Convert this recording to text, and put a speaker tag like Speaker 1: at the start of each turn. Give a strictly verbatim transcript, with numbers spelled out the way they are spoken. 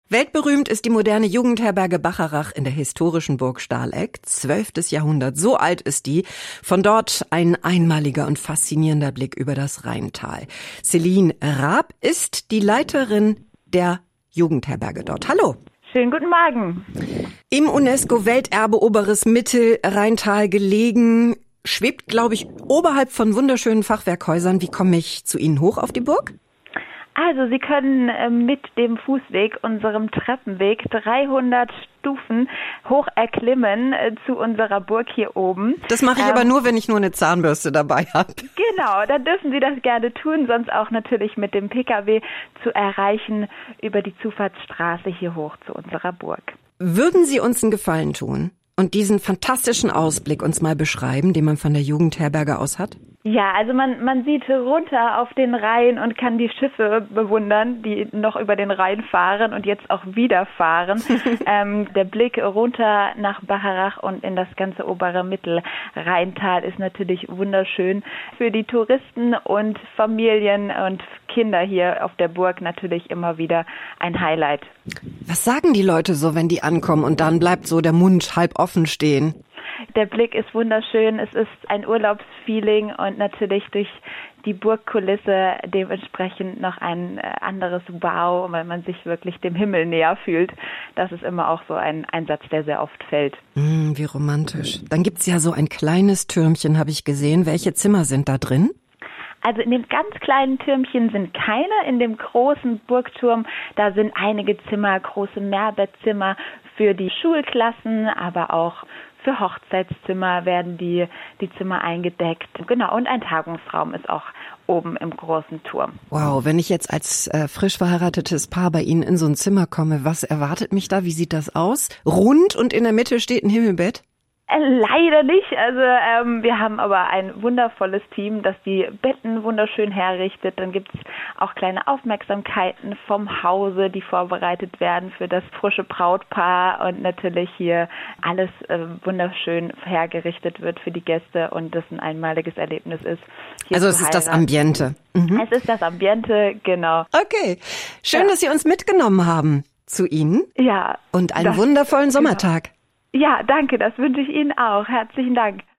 Speaker 1: Weltberühmt ist die moderne Jugendherberge Bacharach in der historischen Burg Stahleck. Zwölftes Jahrhundert, so alt ist die. Von dort ein einmaliger und faszinierender Blick über das Rheintal. Celine Raab ist die Leiterin der Jugendherberge dort. Hallo.
Speaker 2: Schönen guten Morgen.
Speaker 1: Im UNESCO-Welterbe Oberes Mittelrheintal gelegen, schwebt, glaube ich, oberhalb von wunderschönen Fachwerkhäusern. Wie komme ich zu Ihnen hoch auf die Burg?
Speaker 2: Also Sie können äh, mit dem Fußweg, unserem Treppenweg, dreihundert Stufen hoch erklimmen äh, zu unserer Burg hier oben.
Speaker 1: Das mache ich ähm, aber nur, wenn ich nur eine Zahnbürste dabei habe.
Speaker 2: Genau, dann dürfen Sie das gerne tun, sonst auch natürlich mit dem Pkw zu erreichen über die Zufahrtsstraße hier hoch zu unserer Burg.
Speaker 1: Würden Sie uns einen Gefallen tun und diesen fantastischen Ausblick uns mal beschreiben, den man von der Jugendherberge aus hat?
Speaker 2: Ja, also man, man sieht runter auf den Rhein und kann die Schiffe bewundern, die noch über den Rhein fahren und jetzt auch wieder fahren. ähm, der Blick runter nach Bacharach und in das ganze obere Mittelrheintal ist natürlich wunderschön. Für die Touristen und Familien und Kinder hier auf der Burg natürlich immer wieder ein Highlight.
Speaker 1: Was sagen die Leute so, wenn die ankommen und dann bleibt so der Mund halb offen stehen?
Speaker 2: Der Blick ist wunderschön, es ist ein Urlaubsfeeling und natürlich durch die Burgkulisse dementsprechend noch ein anderes Wow, weil man sich wirklich dem Himmel näher fühlt. Das ist immer auch so ein, ein Satz, der sehr oft fällt.
Speaker 1: Mm, wie romantisch. Dann gibt's ja so ein kleines Türmchen, habe ich gesehen. Welche Zimmer sind da drin?
Speaker 2: Also in dem ganz kleinen Türmchen sind keine, in dem großen Burgturm, da sind einige Zimmer, große Mehrbettzimmer für die Schulklassen, aber auch für Hochzeitszimmer werden die, die Zimmer eingedeckt. Genau, und ein Tagungsraum ist auch oben im großen Turm.
Speaker 1: Wow, wenn ich jetzt als äh, frisch verheiratetes Paar bei Ihnen in so ein Zimmer komme, was erwartet mich da? Wie sieht das aus? Rund und in der Mitte steht ein Himmelbett?
Speaker 2: Leider nicht. Also ähm, wir haben aber ein wundervolles Team, das die Betten wunderschön herrichtet. Dann gibt es auch kleine Aufmerksamkeiten vom Hause, die vorbereitet werden für das frische Brautpaar und natürlich hier alles äh, wunderschön hergerichtet wird für die Gäste und das ein einmaliges Erlebnis ist.
Speaker 1: Also es ist das Ambiente.
Speaker 2: Mhm. Es ist das Ambiente, genau.
Speaker 1: Okay, schön,
Speaker 2: ja.
Speaker 1: dass Sie uns mitgenommen haben zu Ihnen.
Speaker 2: Ja.
Speaker 1: Und einen wundervollen Sommertag.
Speaker 2: Ja, danke, das wünsche ich Ihnen auch. Herzlichen Dank.